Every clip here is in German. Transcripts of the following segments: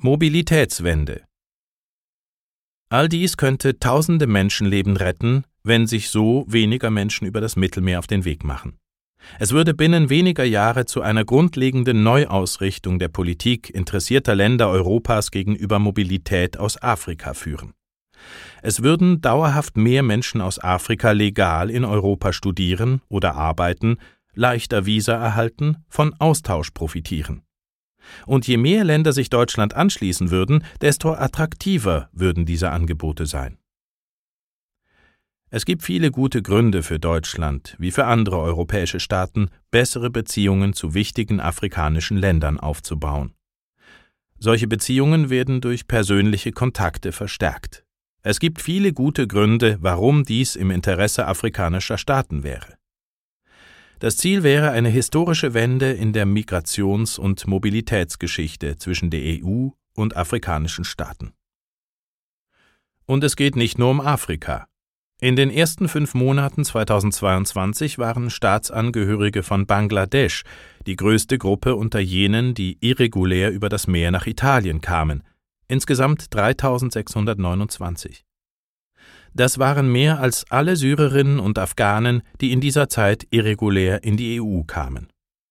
Mobilitätswende. All dies könnte tausende Menschenleben retten, wenn sich so weniger Menschen über das Mittelmeer auf den Weg machen. Es würde binnen weniger Jahre zu einer grundlegenden Neuausrichtung der Politik interessierter Länder Europas gegenüber Mobilität aus Afrika führen. Es würden dauerhaft mehr Menschen aus Afrika legal in Europa studieren oder arbeiten, leichter Visa erhalten, von Austausch profitieren. Und je mehr Länder sich Deutschland anschließen würden, desto attraktiver würden diese Angebote sein. Es gibt viele gute Gründe für Deutschland, wie für andere europäische Staaten, bessere Beziehungen zu wichtigen afrikanischen Ländern aufzubauen. Solche Beziehungen werden durch persönliche Kontakte verstärkt. Es gibt viele gute Gründe, warum dies im Interesse afrikanischer Staaten wäre. Das Ziel wäre eine historische Wende in der Migrations- und Mobilitätsgeschichte zwischen der EU und afrikanischen Staaten. Und es geht nicht nur um Afrika. In den ersten 5 Monaten 2022 waren Staatsangehörige von Bangladesch die größte Gruppe unter jenen, die irregulär über das Meer nach Italien kamen, insgesamt 3.629. Das waren mehr als alle Syrerinnen und Afghanen, die in dieser Zeit irregulär in die EU kamen.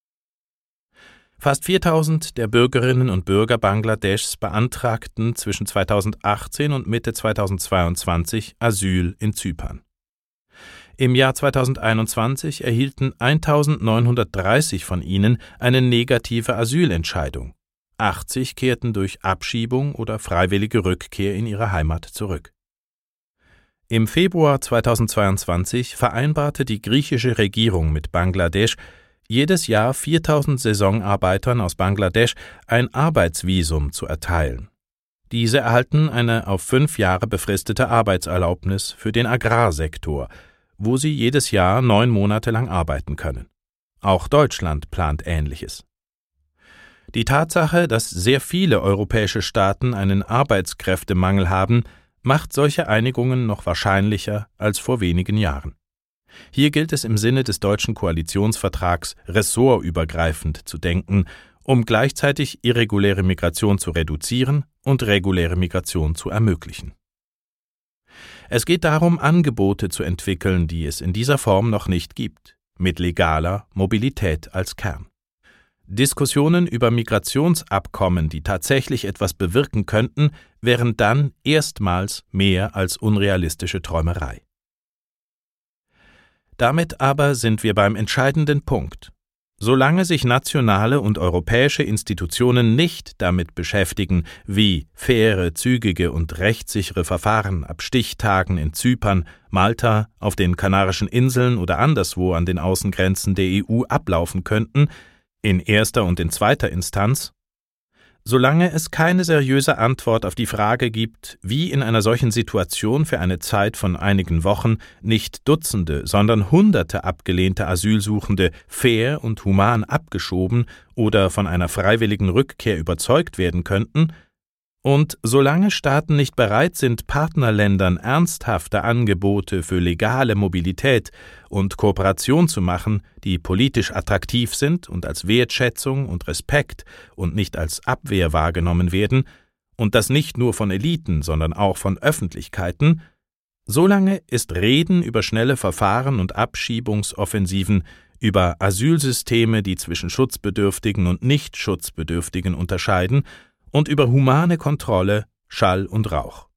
Fast 4.000 der Bürgerinnen und Bürger Bangladeschs beantragten zwischen 2018 und Mitte 2022 Asyl in Zypern. Im Jahr 2021 erhielten 1.930 von ihnen eine negative Asylentscheidung. 80 kehrten durch Abschiebung oder freiwillige Rückkehr in ihre Heimat zurück. Im Februar 2022 vereinbarte die griechische Regierung mit Bangladesch, jedes Jahr 4.000 Saisonarbeitern aus Bangladesch ein Arbeitsvisum zu erteilen. Diese erhalten eine auf 5 Jahre befristete Arbeitserlaubnis für den Agrarsektor, wo sie jedes Jahr 9 Monate lang arbeiten können. Auch Deutschland plant Ähnliches. Die Tatsache, dass sehr viele europäische Staaten einen Arbeitskräftemangel haben, macht solche Einigungen noch wahrscheinlicher als vor wenigen Jahren. Hier gilt es im Sinne des deutschen Koalitionsvertrags ressortübergreifend zu denken, um gleichzeitig irreguläre Migration zu reduzieren und reguläre Migration zu ermöglichen. Es geht darum, Angebote zu entwickeln, die es in dieser Form noch nicht gibt, mit legaler Mobilität als Kern. Diskussionen über Migrationsabkommen, die tatsächlich etwas bewirken könnten, wären dann erstmals mehr als unrealistische Träumerei. Damit aber sind wir beim entscheidenden Punkt. Solange sich nationale und europäische Institutionen nicht damit beschäftigen, wie faire, zügige und rechtssichere Verfahren ab Stichtagen in Zypern, Malta, auf den Kanarischen Inseln oder anderswo an den Außengrenzen der EU ablaufen könnten, in erster und in zweiter Instanz, solange es keine seriöse Antwort auf die Frage gibt, wie in einer solchen Situation für eine Zeit von einigen Wochen nicht Dutzende, sondern Hunderte abgelehnte Asylsuchende fair und human abgeschoben oder von einer freiwilligen Rückkehr überzeugt werden könnten, und solange Staaten nicht bereit sind, Partnerländern ernsthafte Angebote für legale Mobilität und Kooperation zu machen, die politisch attraktiv sind und als Wertschätzung und Respekt und nicht als Abwehr wahrgenommen werden, und das nicht nur von Eliten, sondern auch von Öffentlichkeiten, solange ist Reden über schnelle Verfahren und Abschiebungsoffensiven, über Asylsysteme, die zwischen Schutzbedürftigen und Nicht-Schutzbedürftigen unterscheiden, und über humane Kontrolle Schall und Rauch.